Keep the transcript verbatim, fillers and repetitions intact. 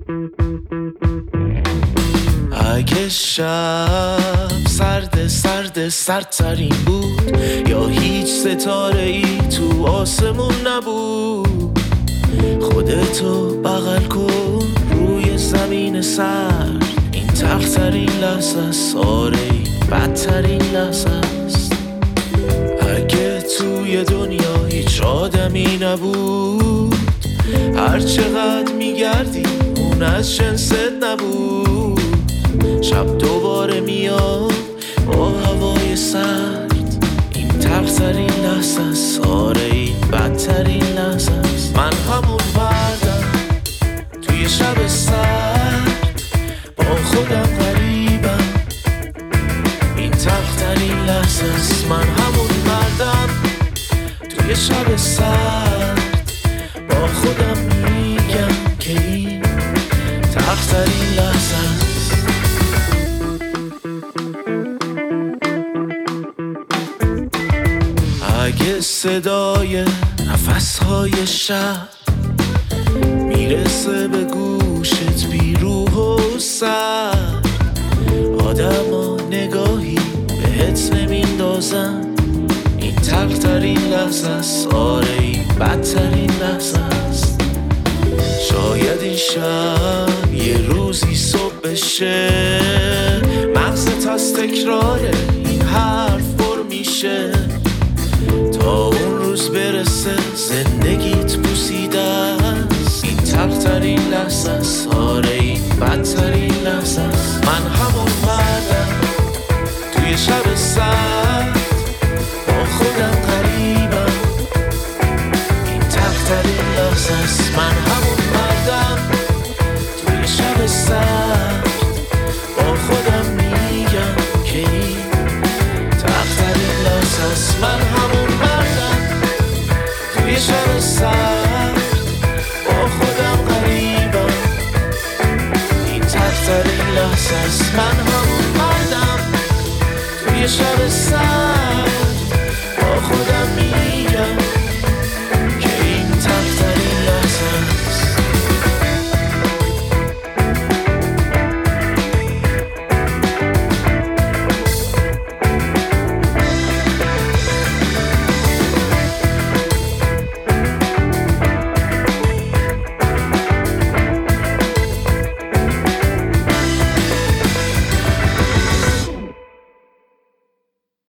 اگه شب سرد سرد سردترین بود، یا هیچ ستاره ای تو آسمون نبود، خودتو بغل کن روی زمین سرد. این تلخترین لحظه است، آره بدترین لحظه است. اگه توی دنیا هیچ آدمی نبود، هر چقدر میگردی اون از جنست نبود. شب دوباره میاد با هوای سرد، این تلخترین لحظه است، آره این بدترین لحظه است. من همون مردم توی شب سرد، با خودم غریبم، این تلخترین لحظه است. من همون مردم توی شب سرد، با خودم میگم که این تلخترین لحظه است. اگه صدای نفسهای شب میرسه به گوشت بی روح و سر، آدم ها نگاهی بهت نمیندازن، این تلخترین لحظه است، آره این بدترین لحظه است. شاید این شب یه روزی صبح بشه، مغزت از تکرار این حرف پر میشه، تا اون روز برسه زندگیت بوسیده است. این تلخترین لحظه است، آره این بدترین لحظه است. من همون مردم توی شب سرد، با خودم غریبم، این تلخترین لحظه است. من همون مردم توی شب سرد، با خودم میگم که این تلخترین لحظه است. من همون مردم توی شب سرد، با خودم غریبم، این تلخترین لحظه است. من